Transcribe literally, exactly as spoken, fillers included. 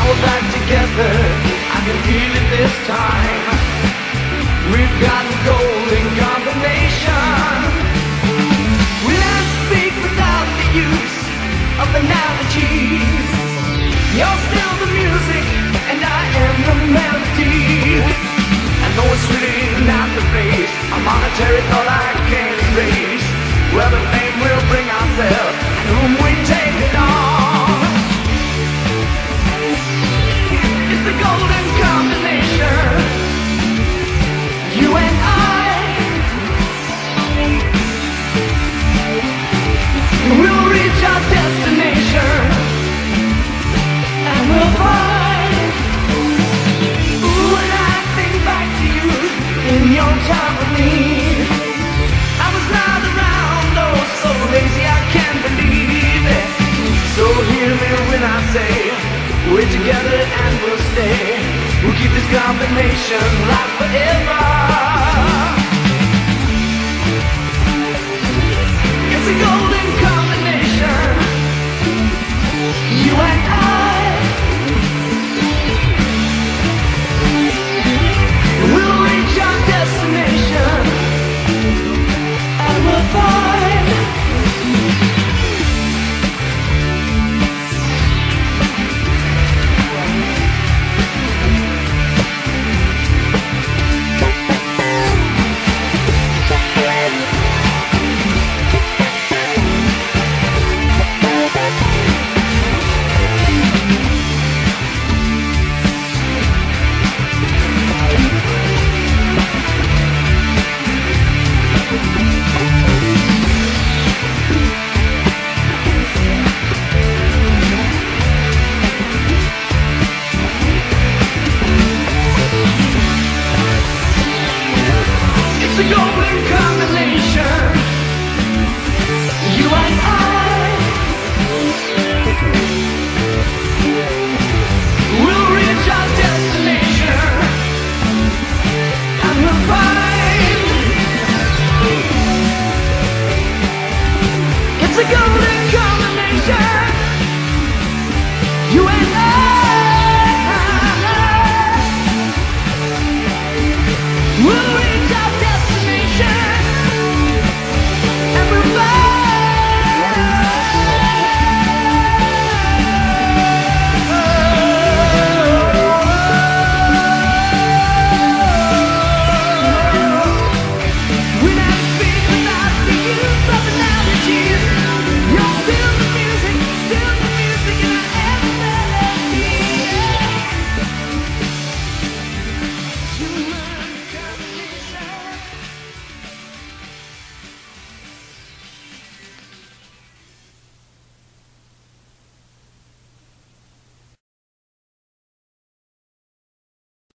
Now we're back together, I can feel it this time. We've got a golden combination. We learn to speak without the use of analogies. You're still the music, and I am the melody. I know it's really not the place, a monetary thought I can't erase. Well, the fame we'll bring ourselves, and whom we take it on. It's a golden combination, you and I. We'll reach our destination, and we'll find. Ooh, and I think back to you in your time of need. I was not around, oh, so lazy I can't believe it. So hear me when I say, we're together and we'll stay. We'll keep this combination live forever.